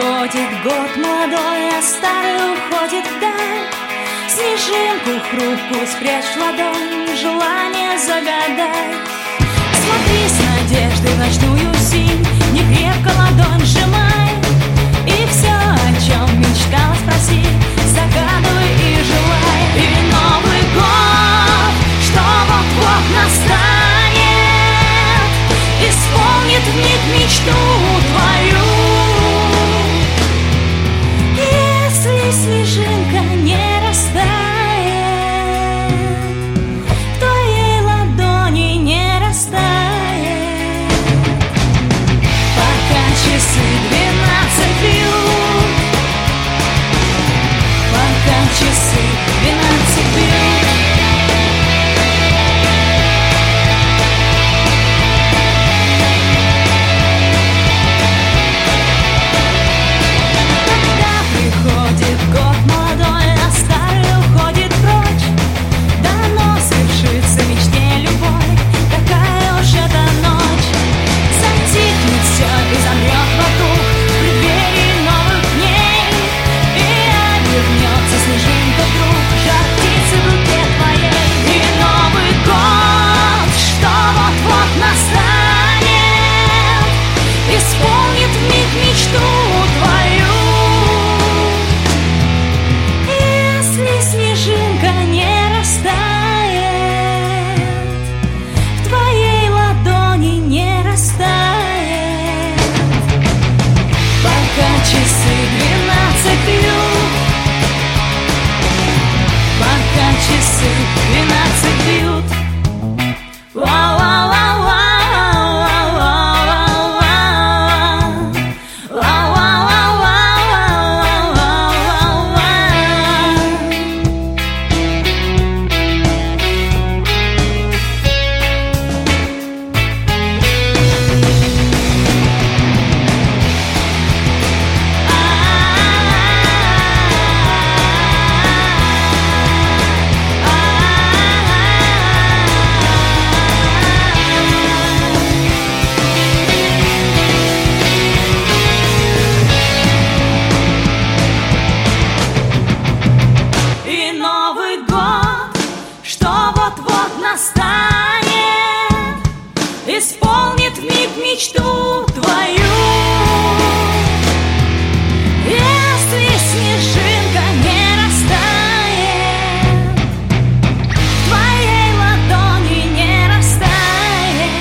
приходит год молодой, а старый уходит вдаль. Снежинку хрупкую спрячь в ладонь, желание загадай. Смотри с надеждой в ночную синь, не крепко ладонь сжимай. И все, о чем мечтала, спроси, загадывай и желай. И Новый год, что вот-вот настанет, исполнит вмиг мечту твою. Если снежинка не растает, в твоей ладони не растает. Пока часы 12 бьют, пока часы 12 бьют. Год молодой, а старый уходит прочь. Давно свершится мечте любой, какая уж эта ночь. Затихнет все и замрет вокруг в преддверии новых дней. И обернется снежинка вдруг, жар птицы в руке твоей. И Новый год, что вот-вот настанет, исполнит вмиг мечту твою. Снежинка не растает, в твоей ладони не растает. Пока часы 12 бьют, пока часы 12 бьют. Настанет, исполнит вмиг мечту твою. Если снежинка не растает, в твоей ладони не растает.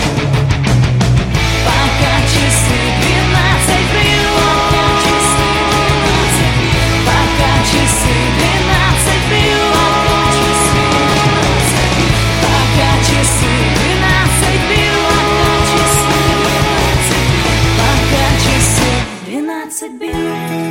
Пока часы 12 бьют, пока часы 12 бьют. Часы 12 бьют, пока часы 12 бьют.